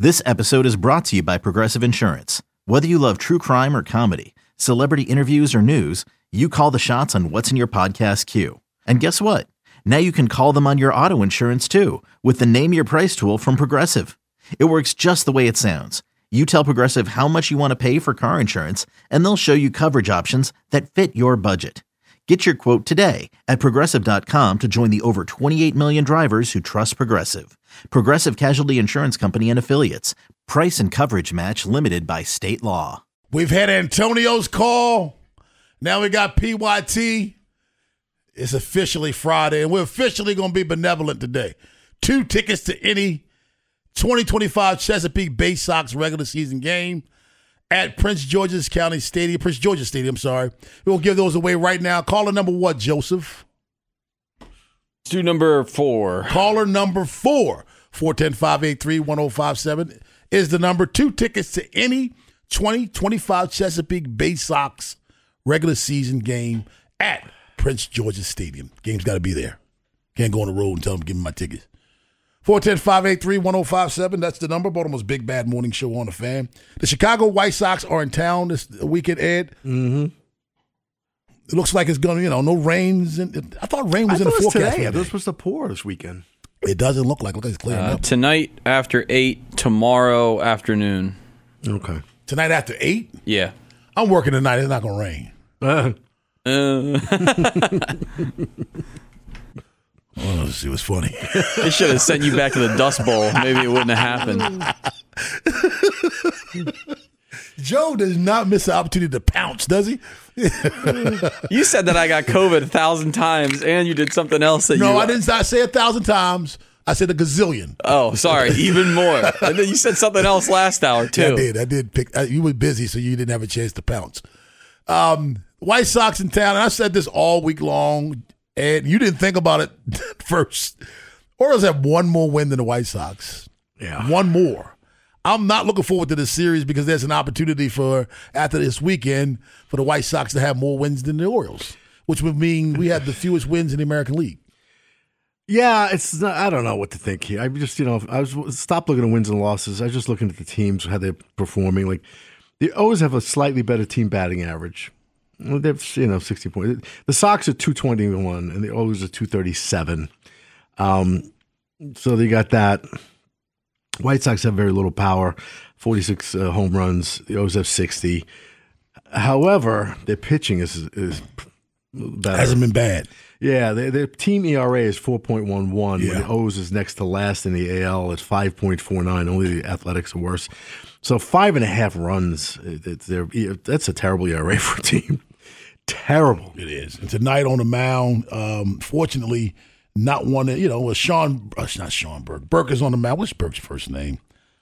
This episode is brought to you by Progressive Insurance. Whether you love true crime or comedy, celebrity interviews or news, you call the shots on what's in your podcast queue. And guess what? Now you can call them on your auto insurance too with the Name Your Price tool from Progressive. It works just the way it sounds. You tell Progressive how much you want to pay for car insurance, and they'll show you coverage options that fit your budget. Get your quote today at Progressive.com to join the over 28 million drivers who trust Progressive. Progressive Casualty Insurance Company and Affiliates. Price and coverage match limited by state law. We've had Antonio's call. Now we got PYT. It's officially Friday, and we're officially going to be benevolent today. 2 tickets to any 2025 Chesapeake Bay Sox regular season game at Prince George's Stadium. We'll give those away right now. Caller number what, Joseph? Let's do number 4. Caller number 4, 410-583-1057 is the number. 2 tickets to any 2025 Chesapeake Bay Sox regular season game at Prince George's Stadium. Game's got to be there. Can't go on the road and tell them to give me my tickets. 410-583-1057. That's the number. Baltimore's Big Bad Morning Show on the Fan. The Chicago White Sox are in town this weekend, Ed. Mm-hmm. It looks like it's going to, no rains. I thought rain was in the forecast. Today. This was supposed to pour this weekend. It doesn't look like it's clearing up. Tonight after 8, tomorrow afternoon. Okay. Tonight after 8? Yeah. I'm working tonight. It's not going to rain. Oh, let's see what's funny. They should have sent you back to the Dust Bowl. Maybe it wouldn't have happened. Joe does not miss the opportunity to pounce, does he? You said that I got COVID 1,000 times, and you did something else that No, I didn't say 1,000 times. I said a gazillion. Oh, sorry, even more. And then you said something else last hour, too. Yeah, I did pick. You were busy, so you didn't have a chance to pounce. White Sox in town, and I said this all week long, and you didn't think about it first. Orioles have one more win than the White Sox. Yeah. One more. I'm not looking forward to this series because there's an opportunity for, after this weekend, for the White Sox to have more wins than the Orioles, which would mean we have the fewest wins in the American League. Yeah, it's not, I don't know what to think here. I just, stopped looking at wins and losses. I was just looking at the teams, how they're performing. Like, they always have a slightly better team batting average. They have, 60 points. The Sox are 221, and the O's are 237. So they got that. White Sox have very little power, 46 home runs. The O's have 60. However, their pitching is better. Hasn't been bad. Yeah, their team ERA is 4.11. Yeah. The O's is next to last in the AL at 5.49. Only the Athletics are worse. So 5.5 runs. That's a terrible ERA for a team. Terrible. It is. And tonight on the mound, fortunately, not one that, not Sean Burke. Burke is on the mound. What's Burke's first name?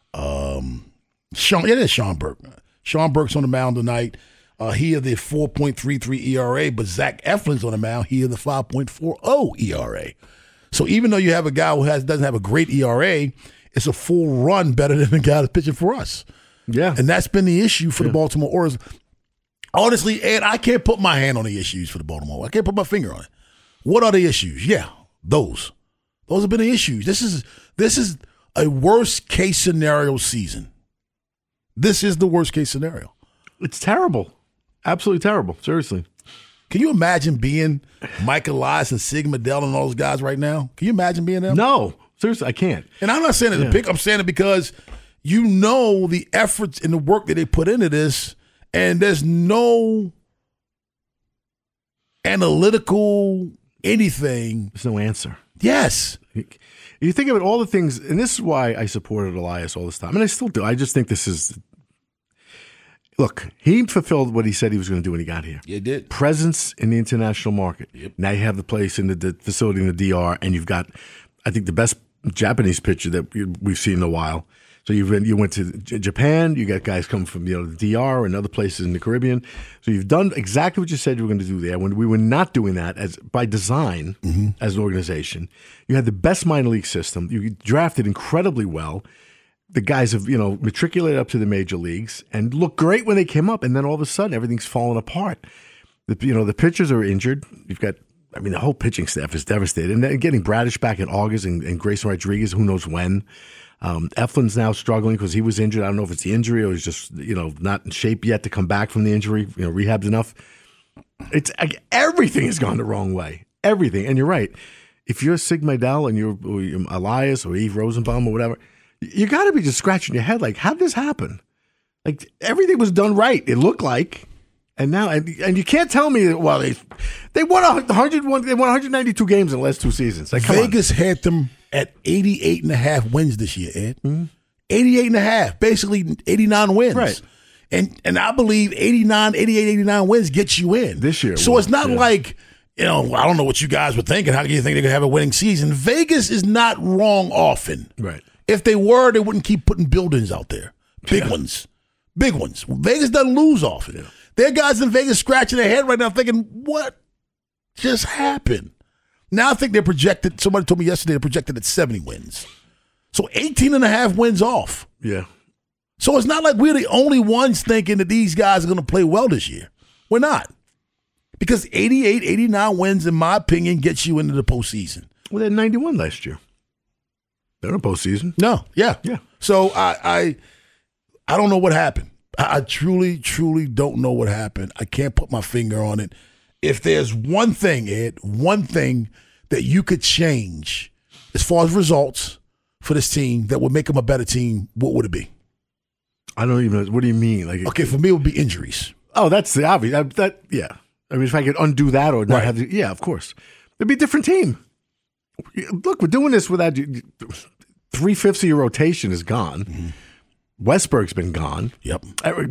Sean Burke. Sean Burke's on the mound tonight. He had the 4.33 ERA, but Zach Eflin's on the mound. He had the 5.40 ERA. So even though you have a guy who doesn't have a great ERA, it's a full run better than the guy that's pitching for us. Yeah. And that's been the issue for the Baltimore Orioles. Honestly, Ed, I can't put my hand on the issues for the Baltimore. I can't put my finger on it. What are the issues? Yeah, those. Those have been the issues. This is a worst case scenario season. This is the worst case scenario. It's terrible. Absolutely terrible. Seriously. Can you imagine being Mike Elias and Sig Mejdal and all those guys right now? Can you imagine being them? No. Seriously, I can't. And I'm not saying it to pick. I'm saying it because the efforts and the work that they put into this, and there's no analytical anything. There's no answer. Yes. You think about all the things, and this is why I supported Elias all this time, and I still do. I just think this is – look, he fulfilled what he said he was going to do when he got here. He did. Presence in the international market. Yep. Now you have the place in the facility in the DR, and you've got, I think, the best Japanese pitcher that we've seen in a while. So you went to Japan. You got guys coming from the DR and other places in the Caribbean. So you've done exactly what you said you were going to do there. When we were not doing that as by design as an organization, you had the best minor league system. You drafted incredibly well. The guys have matriculated up to the major leagues and looked great when they came up. And then all of a sudden, everything's fallen apart. The pitchers are injured. You've got. The whole pitching staff is devastated. And then getting Bradish back in August and Grayson Rodriguez, who knows when. Eflin's now struggling because he was injured. I don't know if it's the injury or he's just not in shape yet to come back from the injury. Rehab's enough. It's everything has gone the wrong way. Everything, and you're right. If you're Sig Mejdal and you're Elias or Eve Rosenbaum or whatever, you got to be just scratching your head like, how did this happen? Like everything was done right. It looked like. And now, and you can't tell me that. Well, they won 101. They won 192 games in the last 2 seasons. Like, Vegas had them at 88.5 wins this year, Ed. 88.5, basically 89 wins. Right. And I believe 88, 89 wins gets you in this year. So it's not like I don't know what you guys were thinking. How do you think they could have a winning season? Vegas is not wrong often. Right. If they were, they wouldn't keep putting buildings out there. Big ones. Vegas doesn't lose often. Yeah. There are guys in Vegas scratching their head right now thinking, what just happened? Now I think they're projected, somebody told me yesterday, they're projected at 70 wins. So 18.5 wins off. Yeah. So it's not like we're the only ones thinking that these guys are going to play well this year. We're not. Because 88, 89 wins, in my opinion, gets you into the postseason. Well, they had 91 last year. They're in the postseason. No, yeah. Yeah. So I don't know what happened. I truly, truly don't know what happened. I can't put my finger on it. If there's one thing, Ed, one thing that you could change as far as results for this team that would make them a better team, what would it be? I don't even know. What do you mean? Okay, for me, it would be injuries. Oh, that's the obvious. Yeah. I mean, if I could undo that or not have the, yeah, of course. It'd be a different team. Look, we're doing this without 3/5 of your rotation is gone. Mm-hmm. Westberg's been gone. Yep.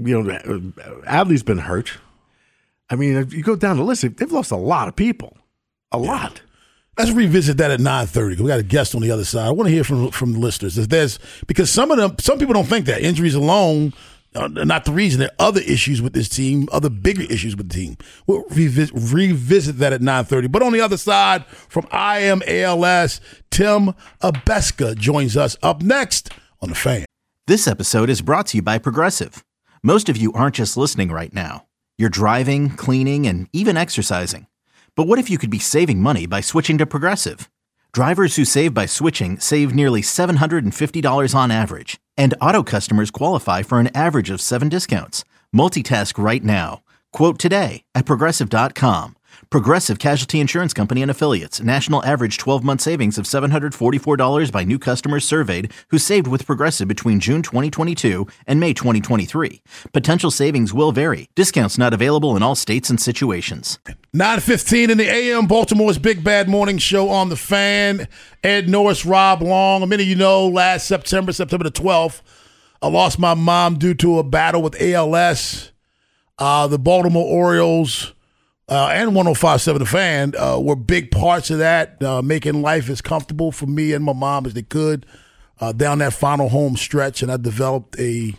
Adley's been hurt. I mean, if you go down the list, they've lost a lot of people. A lot. Let's revisit that at 9:30. We got a guest on the other side. I want to hear from the listeners. Because some people don't think that injuries alone are not the reason. There are other issues with this team, other bigger issues with the team. We'll revisit that at 9:30. But on the other side, from IMALS, Tim Abeska joins us up next on The Fan. This episode is brought to you by Progressive. Most of you aren't just listening right now. You're driving, cleaning, and even exercising. But what if you could be saving money by switching to Progressive? Drivers who save by switching save nearly $750 on average. And auto customers qualify for an average of 7 discounts. Multitask right now. Quote today at Progressive.com. Progressive Casualty Insurance Company and Affiliates. National average 12-month savings of $744 by new customers surveyed who saved with Progressive between June 2022 and May 2023. Potential savings will vary. Discounts not available in all states and situations. 9:15 in the AM, Baltimore's Big Bad Morning Show on The Fan. Ed Norris, Rob Long. Many of you know last September the 12th, I lost my mom due to a battle with ALS. The Baltimore Orioles and 105.7 The Fan were big parts of that, making life as comfortable for me and my mom as they could down that final home stretch. And I developed a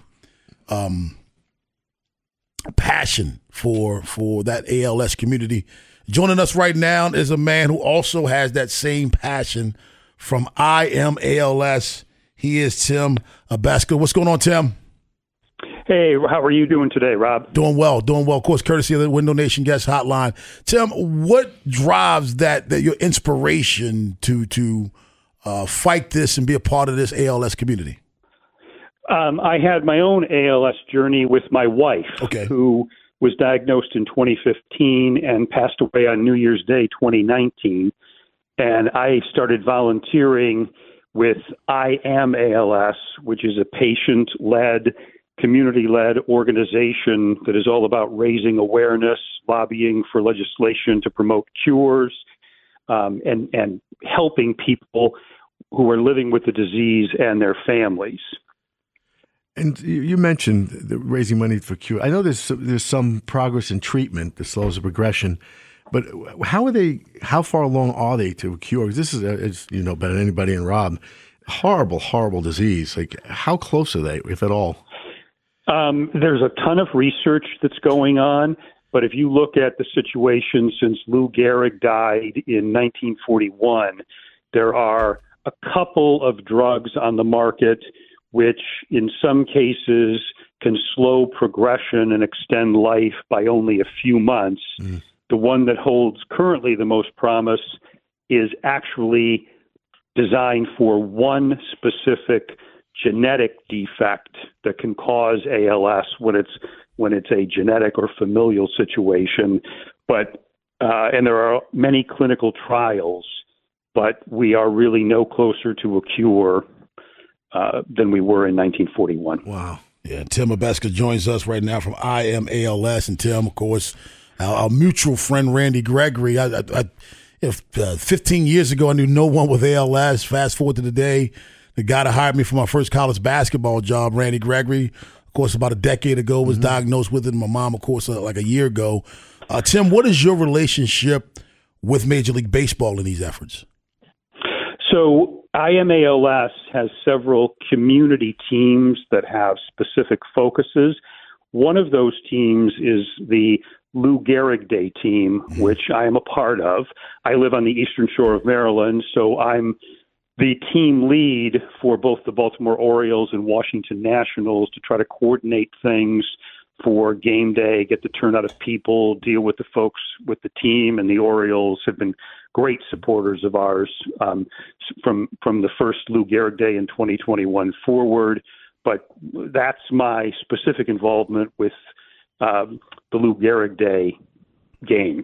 passion for that ALS community. Joining us right now is a man who also has that same passion from IMALS. He is Tim Abeska. What's going on, Tim? Hey, how are you doing today, Rob? Doing well. Of course, courtesy of the Window Nation guest hotline. Tim, what drives that your inspiration to fight this and be a part of this ALS community? I had my own ALS journey with my wife, who was diagnosed in 2015 and passed away on New Year's Day 2019. And I started volunteering with IMALS, which is a patient-led, community-led organization that is all about raising awareness, lobbying for legislation to promote cures, and helping people who are living with the disease and their families. And you mentioned raising money for cure. I know there's some progress in treatment that slows the progression, but how far along are they to cure? Because this is, as you know better than anybody, and Rob, horrible disease. Like, how close are they, if at all? There's a ton of research that's going on, but if you look at the situation since Lou Gehrig died in 1941, there are a couple of drugs on the market which in some cases can slow progression and extend life by only a few months. Mm. The one that holds currently the most promise is actually designed for one specific genetic defect that can cause ALS when it's a genetic or familial situation. But and there are many clinical trials, but we are really no closer to a cure than we were in 1941. Wow. Yeah, Tim Abeska joins us right now from I Am ALS. And Tim, of course, our mutual friend Randy Gregory. 15 years ago, I knew no one with ALS. Fast forward to today, the guy that hired me for my first college basketball job, Randy Gregory, of course, about a decade ago, was diagnosed with it. My mom, of course, like a year ago. Tim, what is your relationship with Major League Baseball in these efforts? So I Am ALS has several community teams that have specific focuses. One of those teams is the Lou Gehrig Day team, which I am a part of. I live on the Eastern Shore of Maryland, so I'm the team lead for both the Baltimore Orioles and Washington Nationals to try to coordinate things for game day, get the turnout of people, deal with the folks with the team. And the Orioles have been great supporters of ours from the first Lou Gehrig Day in 2021 forward. But that's my specific involvement with the Lou Gehrig Day games.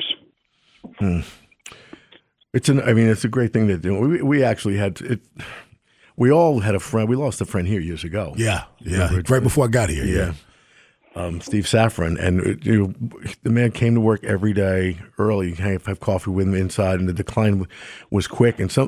It's a great thing to do. We actually had it. We all had a friend. We lost a friend here years ago. Yeah. Right before I got here. Yeah. Steve Safran, and the man came to work every day early, have coffee with him inside, and the decline was quick. And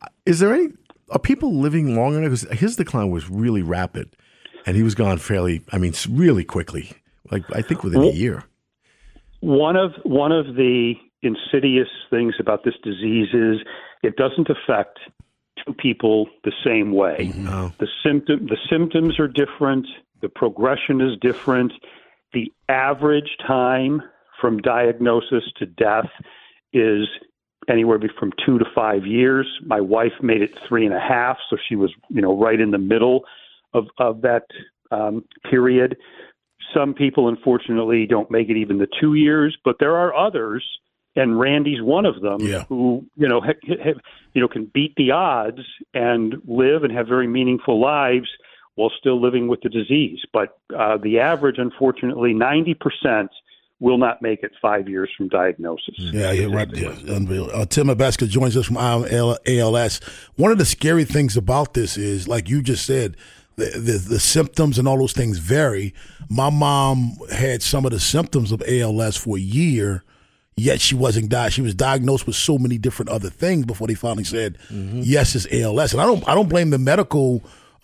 are people living long enough? Because his decline was really rapid, and he was gone really quickly. Like I think within a year. One of the insidious things about this disease is it doesn't affect two people the same way. No. The symptoms are different. The progression is different. The average time from diagnosis to death is anywhere from 2 to 5 years. My wife made it 3.5, so she was, right in the middle of that period. Some people, unfortunately, don't make it even the 2 years, but there are others, and Randy's one of them, who can beat the odds and live and have very meaningful lives while still living with the disease. But the average, unfortunately, 90% will not make it 5 years from diagnosis. Yeah, you're right. Yeah, unreal. Tim Abeska joins us from ALS. One of the scary things about this is, like you just said, the symptoms and all those things vary. My mom had some of the symptoms of ALS for a year, yet she wasn't died. She was diagnosed with so many different other things before they finally said, yes, it's ALS. And I don't blame the medical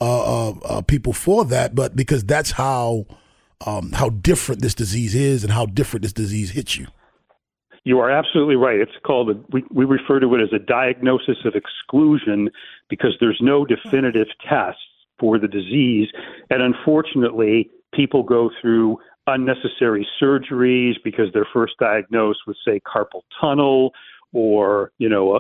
people for that, but because that's how different this disease is and how different this disease hits you. You are absolutely right. It's called, we refer to it as a diagnosis of exclusion because there's no definitive test for the disease. And unfortunately, people go through unnecessary surgeries because they're first diagnosed with, say, carpal tunnel or,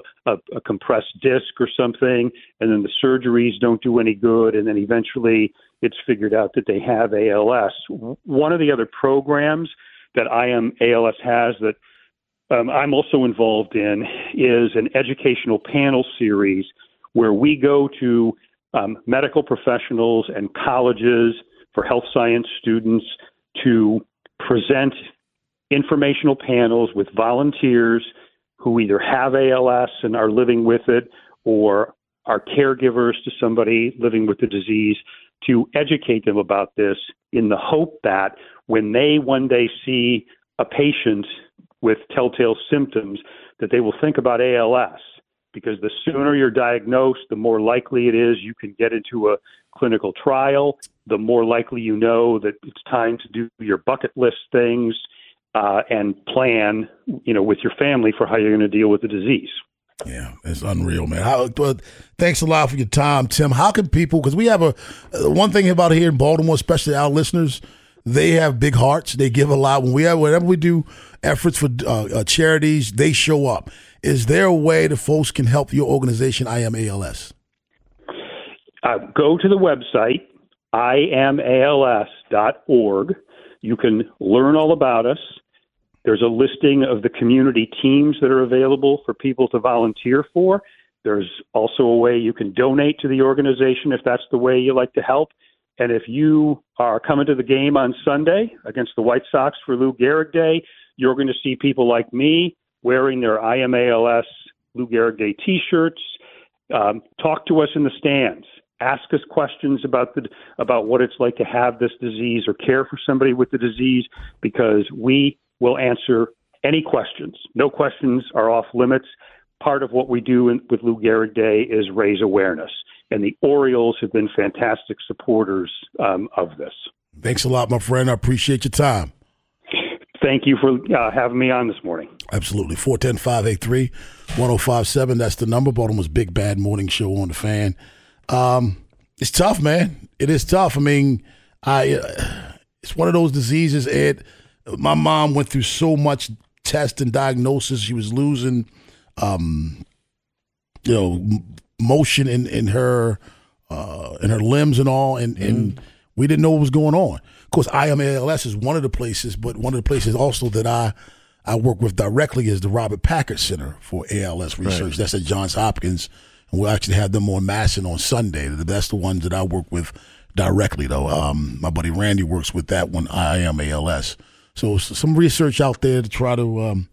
a compressed disc or something, and then the surgeries don't do any good, and then eventually it's figured out that they have ALS. One of the other programs that I Am ALS has that I'm also involved in is an educational panel series where we go to medical professionals and colleges for health science students to present informational panels with volunteers who either have ALS and are living with it or are caregivers to somebody living with the disease, to educate them about this in the hope that when they one day see a patient with telltale symptoms, that they will think about ALS. Because the sooner you're diagnosed, the more likely it is you can get into a clinical trial, the more likely you know that it's time to do your bucket list things and plan, with your family for how you're going to deal with the disease. Yeah, it's unreal, man. Thanks a lot for your time, Tim. How can people, because we have one thing about here in Baltimore, especially our listeners, they have big hearts. They give a lot. Whenever we do efforts for charities, they show up. Is there a way that folks can help your organization, I Am ALS? Go to the website, iamals.org. You can learn all about us. There's a listing of the community teams that are available for people to volunteer for. There's also a way you can donate to the organization if that's the way you like to help. And if you are coming to the game on Sunday against the White Sox for Lou Gehrig Day, you're going to see people like me wearing their IMALS Lou Gehrig Day T-shirts. Talk to us in the stands. Ask us questions about what it's like to have this disease or care for somebody with the disease, because we will answer any questions. No questions are off limits. Part of what we do with Lou Gehrig Day is raise awareness. And the Orioles have been fantastic supporters of this. Thanks a lot, my friend. I appreciate your time. Thank you for having me on this morning. Absolutely. 410-583-1057. That's the number. Baltimore's Big Bad Morning Show on the Fan. It's tough, man. It is tough. I mean, it's one of those diseases, Ed. My mom went through so much test and diagnosis. She was losing, motion in her limbs and all, and we didn't know what was going on. Of course, IMALS is one of the places, but one of the places also that I work with directly is the Robert Packard Center for ALS Research. Right. That's at Johns Hopkins, and we'll actually have them on Masson on Sunday. That's the ones that I work with directly, though. My buddy Randy works with that one, IMALS. So some research out there to try to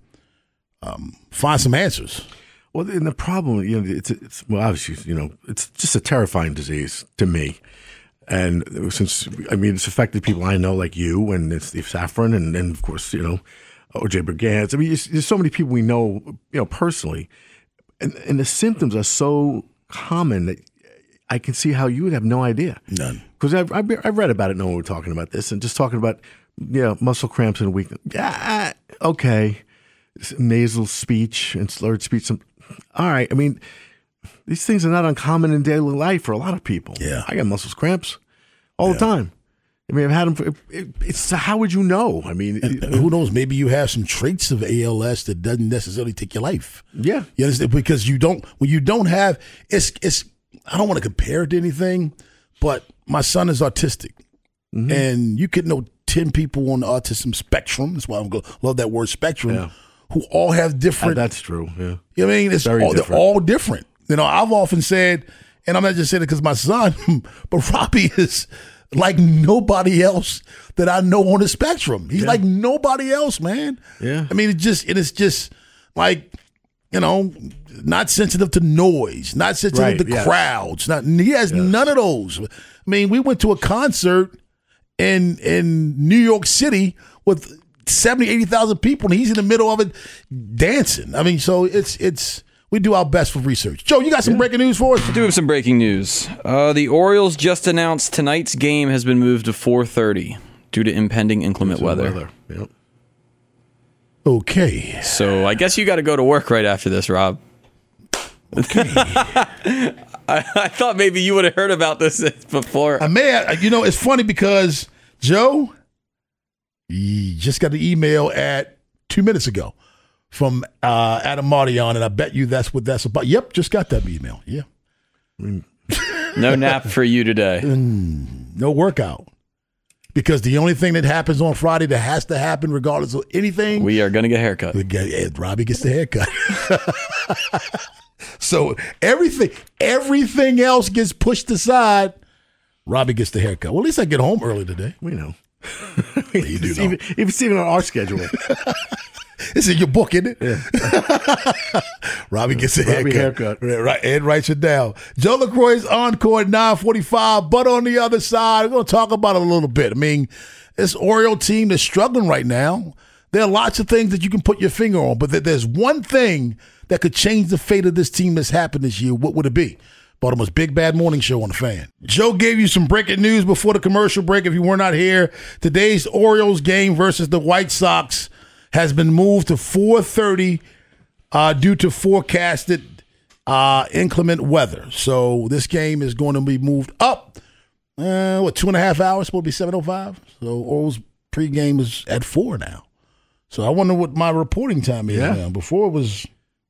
find some answers. Well, and the problem, it's obviously, it's just a terrifying disease to me. And it's affected people I know like you and Steve Safran and of course, O.J. Brigance. I mean, there's so many people we know, personally. And the symptoms are so common that I can see how you would have no idea. None. Because I've read about it, knowing we're talking about this, and just talking about, muscle cramps and weakness. Yeah, okay. Nasal speech and slurred speech. All right. I mean, these things are not uncommon in daily life for a lot of people. Yeah. I got muscle cramps all the time. I mean, I've had them. It's how would you know? I mean, who knows? Maybe you have some traits of ALS that doesn't necessarily take your life. Yeah. You understand? Because when you don't have, it's. I don't want to compare it to anything, but my son is autistic, and you could know 10 people on the autism spectrum. That's why I love that word spectrum. Yeah. Who all have different. That's true. Yeah. You know what I mean? They're all different. I've often said, and I'm not just saying it because my son, but Robbie is like nobody else that I know on the spectrum. He's like nobody else, man. Yeah. I mean, it's just like, not sensitive to noise, not sensitive to crowds. He has none of those. I mean, we went to a concert in New York City with 70, 80,000 people, and he's in the middle of it dancing. I mean, so it's we do our best for research. Joe, you got some breaking news for us? I do have some breaking news. The Orioles just announced tonight's game has been moved to 4:30 due to impending inclement weather. Yep. Okay. So I guess you got to go to work right after this, Rob. Okay. I thought maybe you would have heard about this before. I may have, it's funny because, Joe, you just got the email 2 minutes ago from Adam Mardion, and I bet you that's what that's about. Yep, just got that email. Yeah. No nap for you today. No workout. Because the only thing that happens on Friday that has to happen regardless of anything. We are going to get a haircut. Robbie gets the haircut. So everything else gets pushed aside. Robbie gets the haircut. Well, at least I get home early today. We know. You do know. It's even on our schedule. It's in your book, isn't it? Yeah. Robbie gets a haircut. Right, Ed writes it down. Joe LaCroix's Encore at 9:45, but on the other side, we're going to talk about it a little bit. I mean, this Oriole team is struggling right now. There are lots of things that you can put your finger on, but there's one thing that could change the fate of this team that's happened this year. What would it be? Baltimore's Big Bad Morning Show on the Fan. Joe gave you some breaking news before the commercial break. If you were not here, today's Orioles game versus the White Sox has been moved to 4:30 due to forecasted inclement weather. So this game is going to be moved up, 2.5 hours? Supposed to be 7:05. So Orioles pregame is at 4 now. So I wonder what my reporting time is now. Before it was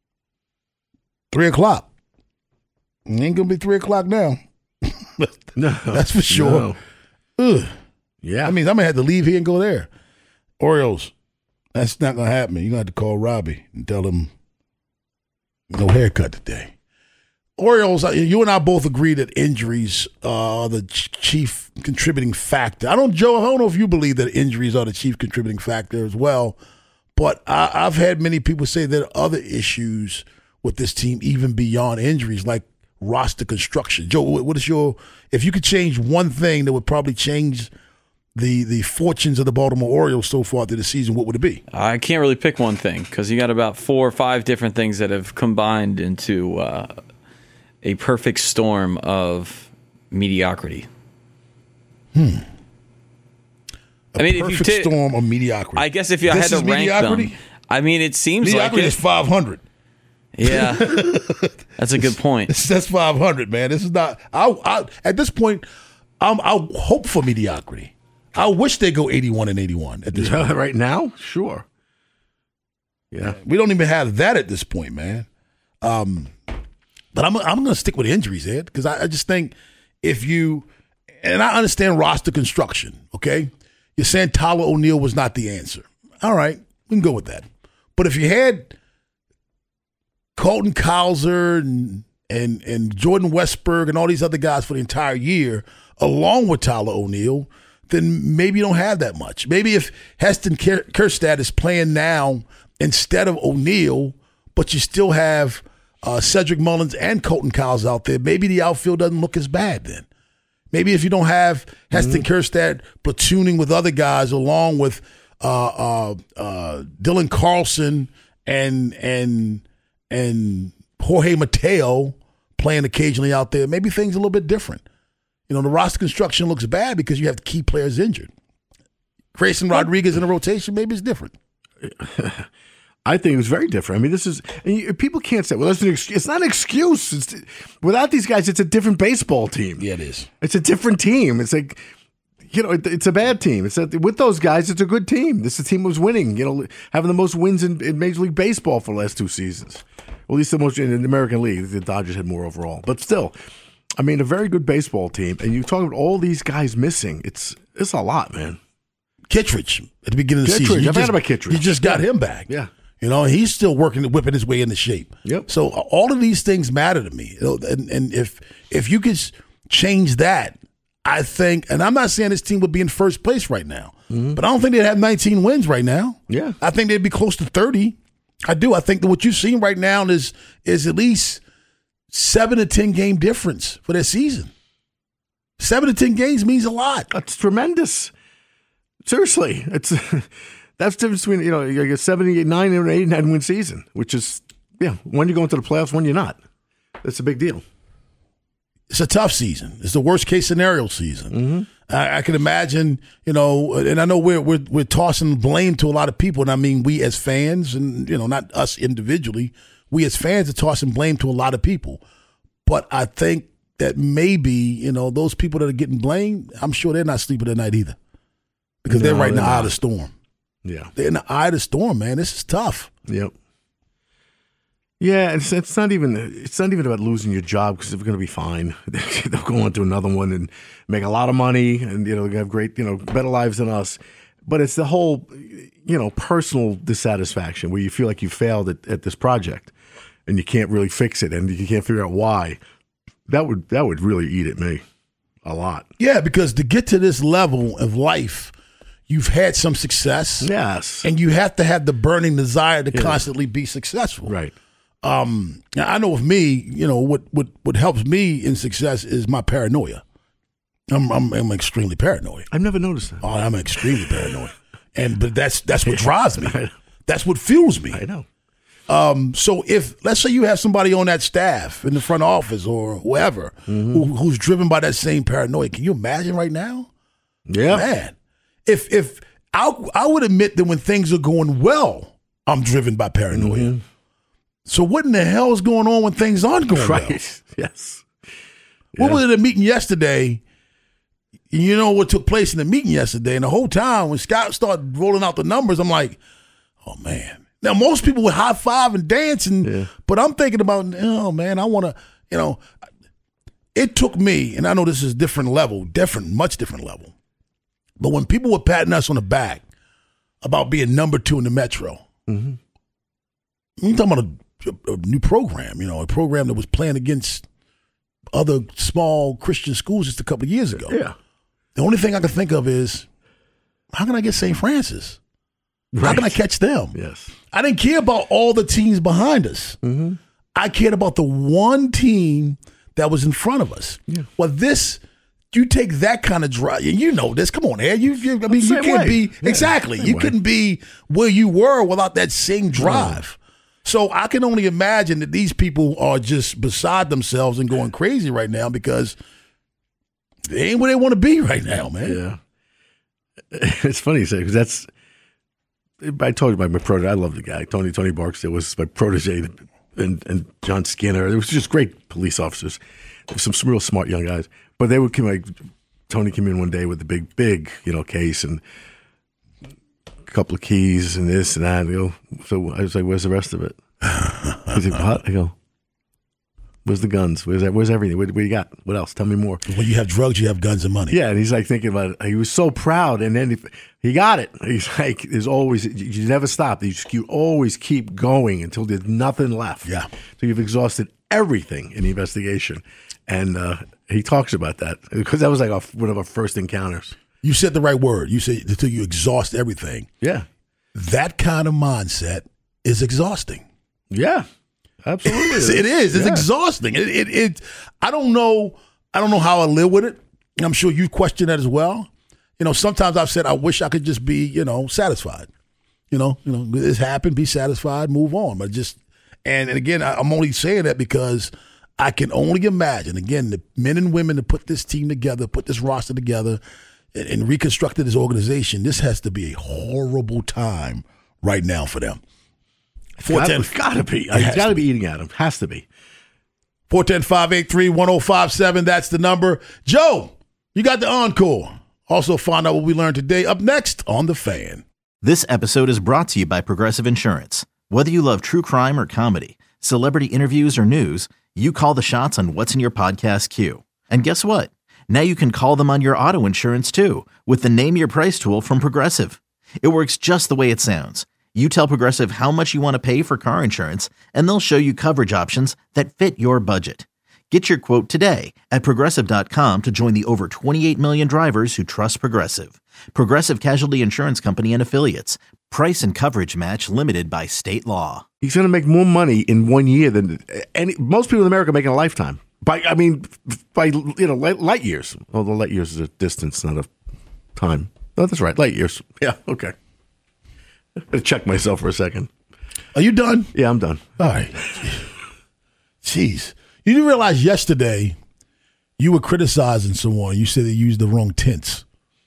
3 o'clock. It ain't going to be 3 o'clock now. No. That's for sure. No. Yeah. That means I'm going to have to leave here and go there. Orioles, that's not going to happen. You're going to have to call Robbie and tell him no haircut today. Orioles, you and I both agree that injuries are the chief contributing factor. I don't know if you believe that injuries are the chief contributing factor as well, but I've had many people say there are other issues with this team, even beyond injuries, like roster construction. Joe, what is if you could change one thing that would probably change the fortunes of the Baltimore Orioles so far through the season, what would it be? I can't really pick one thing because you got about 4 or 5 different things that have combined into a perfect storm of mediocrity. A perfect storm of mediocrity. I guess if you had to rank mediocrity? Them, I mean, it seems mediocrity like is 500. Yeah, that's a good point. That's 500, man. This is not. At this point, I'll hope for mediocrity. I wish they go 81-81 at this point. Right now, sure. Yeah, we don't even have that at this point, man. But I'm going to stick with injuries, Ed, because I just think if you and I understand roster construction. Okay, you're saying Tyler O'Neill was not the answer. All right, we can go with that. But if you had Colton Cowser and Jordan Westberg and all these other guys for the entire year, along with Tyler O'Neill, then maybe you don't have that much. Maybe if Heston Kjerstad is playing now instead of O'Neill, but you still have Cedric Mullins and Colton Cowser out there, maybe the outfield doesn't look as bad then. Maybe if you don't have Heston Kjerstad platooning with other guys along with Dylan Carlson and Jorge Mateo playing occasionally out there, maybe things are a little bit different. You know, the roster construction looks bad because you have key players injured. Grayson Rodriguez in a rotation, maybe it's different. I think it was very different. I mean, this is people can't say, well, it's not an excuse. Without these guys, it's a different baseball team. Yeah, it is. It's a different team. It's like, you know, it's a bad team. With those guys, it's a good team. This team was winning, you know, having the most wins in Major League Baseball for the last 2 seasons. Well, at least the most in the American League. The Dodgers had more overall. But still, I mean, a very good baseball team. And you're talking about all these guys missing. It's a lot, man. Kittredge at the beginning of the season. I've heard about Kittredge. You just got him back. Yeah. You know, he's still whipping his way into shape. Yep. So all of these things matter to me. You know, and if you could change that, I think, and I'm not saying this team would be in first place right now, but I don't think they'd have 19 wins right now. Yeah. I think they'd be close to 30. I do. I think that what you've seen right now is at least 7 to 10 game difference for their season. 7 to 10 games means a lot. That's tremendous. Seriously, that's the difference between, you know, you get 79 and 89 win season, which is, when you go into the playoffs, when you're not. That's a big deal. It's a tough season. It's the worst case scenario season. I can imagine, you know, and I know we're tossing blame to a lot of people, and I mean we as fans, and you know, not us individually. We as fans are tossing blame to a lot of people, but I think that maybe, you know, those people that are getting blamed, I'm sure they're not sleeping at night either, because they're right in the eye of the storm. Yeah, they're in the eye of the storm, man. This is tough. Yep. Yeah, it's not even about losing your job because they're going to be fine. They'll go on to another one and make a lot of money, and you know, they have great, you know, better lives than us. But it's the whole, you know, personal dissatisfaction where you feel like you failed at this project, and you can't really fix it, and you can't figure out why. That would really eat at me a lot. Yeah, because to get to this level of life, you've had some success. Yes, and you have to have the burning desire to constantly be successful. Right. I know with me, you know, what helps me in success is my paranoia. I'm extremely paranoid. I've never noticed that. Oh, I'm extremely paranoid, but that's what drives me. That's what fuels me. I know. So if let's say you have somebody on that staff in the front office or whoever who's driven by that same paranoia, can you imagine right now? Yeah, man. If I would admit that when things are going well, I'm driven by paranoia. So what in the hell is going on when things aren't going well? Yes. Yeah. What was it at a meeting yesterday? You know what took place in the meeting yesterday? And the whole time when Scott started rolling out the numbers, I'm like, oh, man. Now, most people would high five and dance, but I'm thinking about, oh, man, I want to, you know. It took me, and I know this is much different level. But when people were patting us on the back about being number 2 in the Metro, I'm talking about a new program, a program that was playing against other small Christian schools just a couple of years ago. Yeah. The only thing I can think of is, how can I get St. Francis? How can I catch them? Yes. I didn't care about all the teams behind us. Mm-hmm. I cared about the one team that was in front of us. Yeah. Well, you take that kind of drive, and you know this. Come on, Ed. You can't be exactly. You couldn't be where you were without that same drive. So I can only imagine that these people are just beside themselves and going crazy right now because they ain't where they want to be right now, man. Yeah. It's funny you say, because I told you about my protege. I love the guy. Tony Barksdale was my protege, and John Skinner. It was just great police officers. Some real smart young guys. But they would come, Tony came in one day with the big, case and a couple of keys and this and that. And so I was like, where's the rest of it? He's like, what? I go, where's the guns? Where's everything? What do you got? What else? Tell me more. When you have drugs, you have guns and money. Yeah, and he's like thinking about it. He was so proud, and then he got it. He's like, there's always, you never stop. You always keep going until there's nothing left. Yeah. So you've exhausted everything in the investigation. And he talks about that because that was like one of our first encounters. You said the right word. You said until you exhaust everything. Yeah. That kind of mindset is exhausting. Yeah. Absolutely. It is. It's exhausting. I don't know how I live with it. I'm sure you question that as well. Sometimes I've said I wish I could just be, satisfied. This happened, be satisfied, move on. But and again, I'm only saying that because I can only imagine, again, the men and women that put this team together, put this roster together, and reconstructed this organization. This has to be a horrible time right now for them. It's got to be. It's got to be eating at them. Has to be. 410-583-1057. That's the number. Joe, you got the encore. Also find out what we learned today. Up next on The Fan. This episode is brought to you by Progressive Insurance. Whether you love true crime or comedy, celebrity interviews or news, you call the shots on what's in your podcast queue. And guess what? Now you can call them on your auto insurance too with the Name Your Price tool from Progressive. It works just the way it sounds. You tell Progressive how much you want to pay for car insurance, and they'll show you coverage options that fit your budget. Get your quote today at Progressive.com to join the over 28 million drivers who trust Progressive. Progressive Casualty Insurance Company and Affiliates. Price and coverage match limited by state law. He's going to make more money in 1 year than most people in America make in a lifetime. By light years. Although light years is a distance, not a time. Oh, that's right, light years. Yeah, okay. I'm going to check myself for a second. Are you done? Yeah, I'm done. All right. Jeez. You didn't realize yesterday you were criticizing someone. You said they used the wrong tense.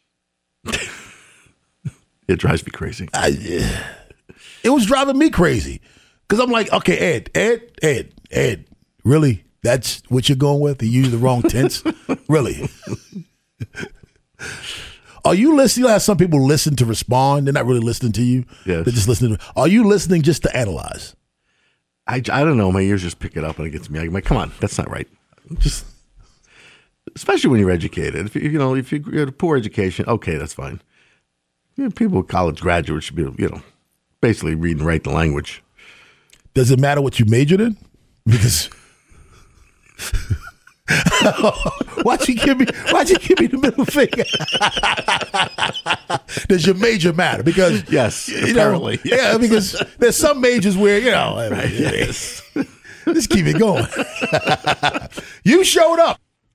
It drives me crazy. It was driving me crazy. Because I'm like, okay, Ed, really? That's what you're going with? You used the wrong tense? Really? Are you listening? You know how some people listen to respond? They're not really listening to you. Yes. They're just listening. Are you listening just to analyze? I don't know. My ears just pick it up when it gets to me. I'm like, come on, that's not right. Just, especially when you're educated. If you had a poor education, okay, that's fine. People, college graduates should be, basically read and write the language. Does it matter what you majored in? Because why'd you give me the middle finger? Does your major matter? Because yes, apparently. Yeah, because there's some majors where right, yes. Just keep it going. You showed up.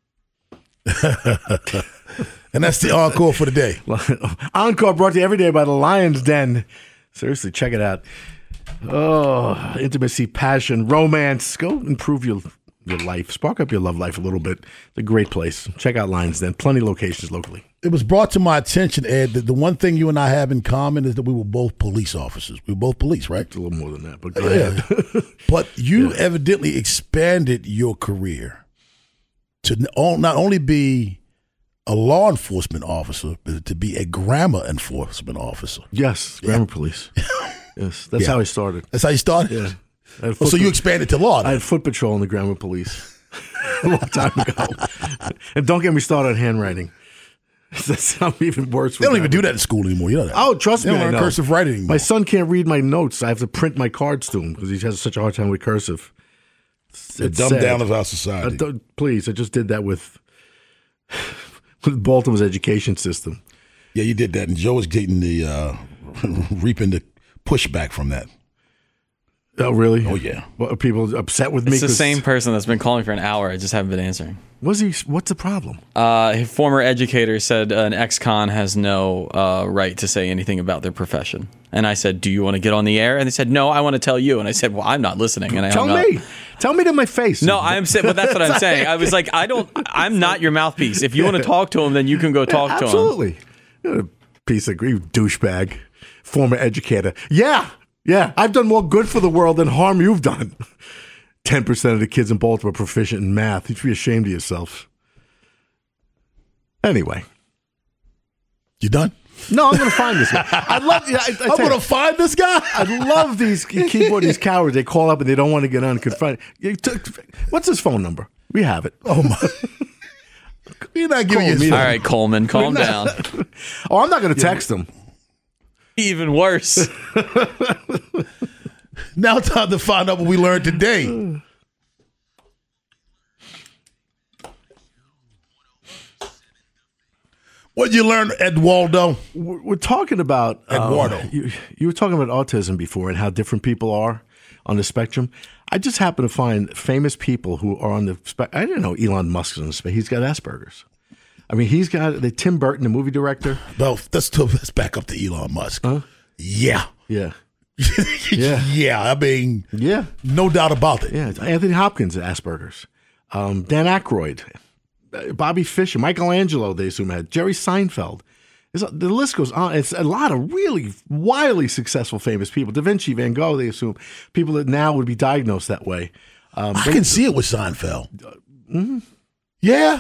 And that's the encore for the day. Encore brought to you every day by the Lion's Den. Seriously, check it out. Oh, intimacy, passion, romance. Go improve your life. Spark up your love life a little bit. It's a great place. Check out Lion's Den. Plenty of locations locally. It was brought to my attention, Ed, that the one thing you and I have in common is that we were both police officers. We were both police, right? It's a little more than that, but go ahead. But you evidently expanded your career to not only be a law enforcement officer, but to be a grammar enforcement officer. Yes, grammar police. Yes, that's how I started. That's how you started? Yeah. So you expanded to law then. I had foot patrol in the grammar police a long time ago. And don't get me started on handwriting. That's not even worse. They don't even do that in school anymore. You know that? Oh, trust me, They don't learn cursive writing anymore. My son can't read my notes. I have to print my cards to him because he has such a hard time with cursive. The dumb down of our society. Please, I just did that with Baltimore's education system. Yeah, you did that, and Joe is getting the reaping the pushback from that. Oh, really? Oh, yeah. What, are people upset with me? It's the same person that's been calling for an hour. I just haven't been answering. What's the problem? His former educator said an ex-con has no right to say anything about their profession. And I said, do you want to get on the air? And they said, no, I want to tell you. And I said, well, I'm not listening. And I hung up. Tell me to my face. No, but that's what I'm saying. I was like, I'm not your mouthpiece. If you want to talk to him, then you can go talk to him. Absolutely. You're a piece of grief, douchebag, former educator. Yeah, I've done more good for the world than harm you've done. 10% of the kids in Baltimore are proficient in math. You should be ashamed of yourself. Anyway. You done? No, I'm going to find this guy. I'm going to find this guy? I love these these cowards. They call up and they don't want to get on and confront. What's his phone number? We have it. Oh, my. You're not giving his phone. All right, Coleman, calm down. Oh, I'm not going to text him. Even worse. Now time to find out what we learned today. What did you learn, Eduardo? We're talking about Eduardo. You were talking about autism before and how different people are on the spectrum. I just happen to find famous people who are on the spectrum. I didn't know Elon Musk's on the spectrum. He's got Asperger's. I mean, he's got Tim Burton, the movie director. Well, let's back up to Elon Musk. Huh? Yeah. Yeah. Yeah. I mean, no doubt about it. Yeah. Anthony Hopkins, Asperger's. Dan Aykroyd, Bobby Fischer, Michelangelo, they assume had, Jerry Seinfeld. The list goes on. It's a lot of really wildly successful famous people. Da Vinci, Van Gogh, they assume. People that now would be diagnosed that way. I can see it with Seinfeld. Mm-hmm. Yeah.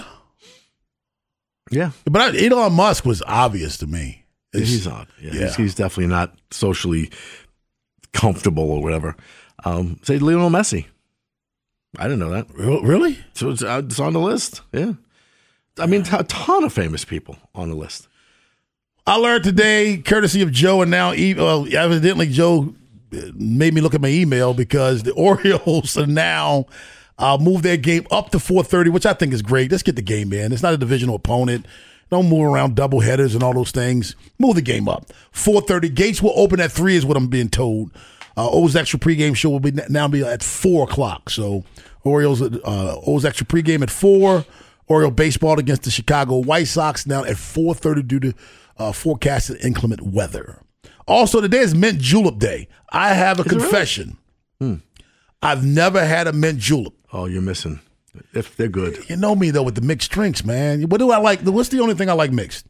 Yeah. But Elon Musk was obvious to me. He's odd. Yeah. He's definitely not socially comfortable or whatever. Say Lionel Messi. I didn't know that. Really? So it's on the list. Yeah. I mean, a ton of famous people on the list. I learned today, courtesy of Joe, and now evidently Joe made me look at my email because the Orioles are now move their game up to 4:30, which I think is great. Let's get the game in. It's not a divisional opponent. Don't move around double headers and all those things. Move the game up. 4:30. Gates will open at 3 is what I'm being told. O's Extra pregame show will now be at 4 o'clock. So Orioles O's Extra pregame at 4. Oriole baseball against the Chicago White Sox now at 4:30 due to forecasted inclement weather. Also, today is Mint Julep Day. I have a confession. Really? I've never had a mint julep. Oh, you're missing. If they're good. You know me, though, with the mixed drinks, man. What do I like? What's the only thing I like mixed?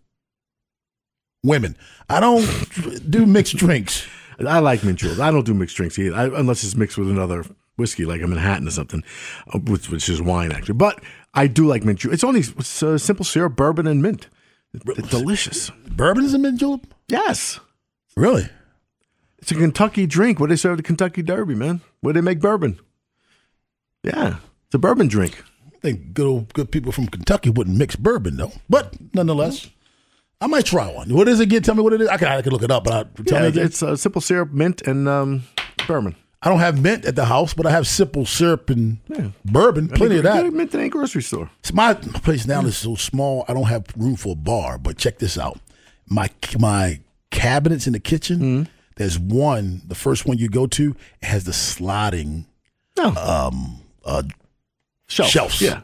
Women. I don't do mixed drinks. I like mint julep. I don't do mixed drinks either, unless it's mixed with another whiskey, like a Manhattan or something, which is wine, actually. But I do like mint julep. It's only simple syrup, bourbon, and mint. It's delicious. Bourbon is a mint julep? Yes. Really? It's a Kentucky drink. Where they serve the Kentucky Derby, man. Where they make bourbon. Yeah. It's a bourbon drink. I think good people from Kentucky wouldn't mix bourbon, though. But nonetheless, I might try one. What is it again? Tell me what it is. I can look it up. But tell me again. It's simple syrup, mint, and bourbon. I don't have mint at the house, but I have simple syrup and bourbon. Plenty of that. Mint in a grocery store. My place now is so small, I don't have room for a bar. But check this out. My cabinets in the kitchen, there's one, the first one you go to, it has the sliding shelves. Yeah.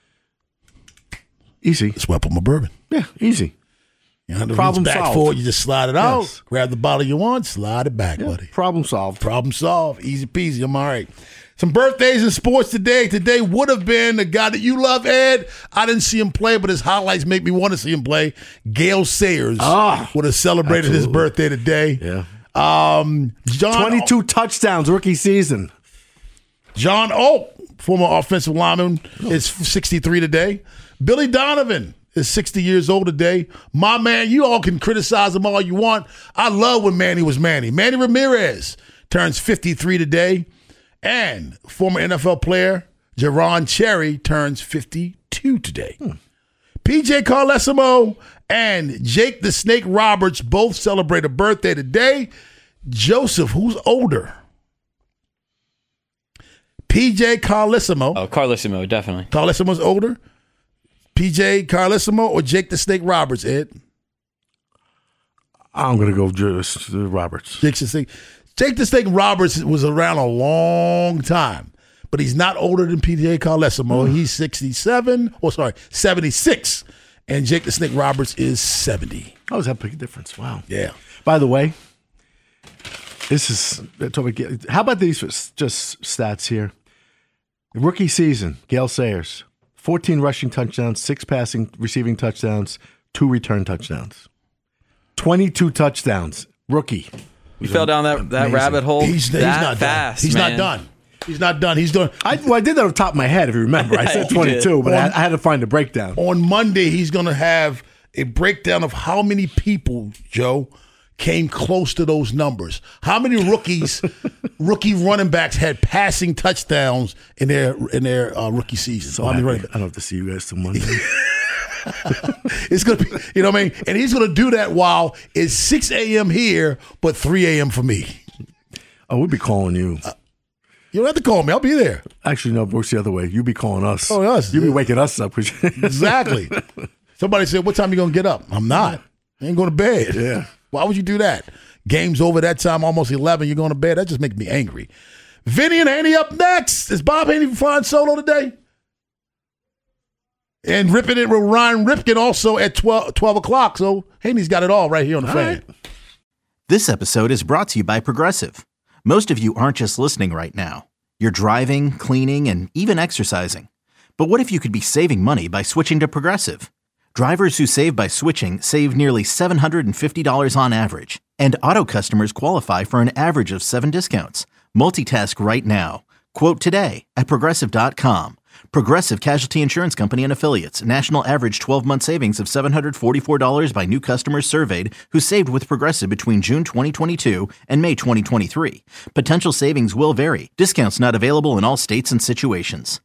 Easy. That's where I put my bourbon. Yeah, easy. You know, Problem back solved. forward, you just slide it out, grab the bottle you want, slide it back, buddy. Problem solved. Problem solved. Easy peasy. I'm all right. Some birthdays in sports today. Today would have been the guy that you love, Ed. I didn't see him play, but his highlights make me want to see him play. Gale Sayers would have celebrated his birthday today. Yeah. John 22 touchdowns rookie season. John Oak, former offensive lineman, is 63 today. Billy Donovan is 60 years old today. My man, you all can criticize him all you want. I love when Manny was Manny. Manny Ramirez turns 53 today. And former NFL player Jaron Cherry turns 52 today. PJ Carlesimo and Jake the Snake Roberts both celebrate a birthday today. Joseph, who's older? PJ Carlesimo. Oh, Carlesimo, definitely. Carlesimo's older. PJ Carlesimo or Jake the Snake Roberts, Ed? I'm going to go just Roberts. Jake the Snake Roberts was around a long time, but he's not older than PJ Carlesimo. He's 76, and Jake the Snake Roberts is 70. Oh, is that a big difference? Wow. Yeah. By the way, how about these just stats here? Rookie season, Gale Sayers, 14 rushing touchdowns, 6 receiving touchdowns, 2 return touchdowns. 22 touchdowns. Rookie. You fell down that rabbit hole. He's not fast. He's man. not done. He's not done. He's doing. I did that on top of my head, if you remember. I said 22, but I had to find a breakdown. On Monday, he's going to have a breakdown of how many people, Joe, came close to those numbers. How many rookie running backs had passing touchdowns in their rookie season? So I don't have to see you guys till Monday. It's going to be, you know what I mean? And he's going to do that while it's 6 a.m. here, but 3 a.m. for me. Oh, we'll be calling you. You don't have to call me. I'll be there. Actually, no, it works the other way. You'll be calling us. Oh, us. You'll be waking us up. Exactly. Somebody said, what time you going to get up? I'm not. I ain't going to bed. Yeah. Why would you do that? Game's over that time, almost 11. You're going to bed. That just makes me angry. Vinny and Haney up next. Is Bob Haney flying solo today? And ripping it with Ryan Ripken also at 12 o'clock. So Haney's got it all right here on the Fan. Right. This episode is brought to you by Progressive. Most of you aren't just listening right now. You're driving, cleaning, and even exercising. But what if you could be saving money by switching to Progressive? Drivers who save by switching save nearly $750 on average. And auto customers qualify for an average of 7 discounts. Multitask right now. Quote today at Progressive.com. Progressive Casualty Insurance Company and Affiliates. National average 12-month savings of $744 by new customers surveyed who saved with Progressive between June 2022 and May 2023. Potential savings will vary. Discounts not available in all states and situations.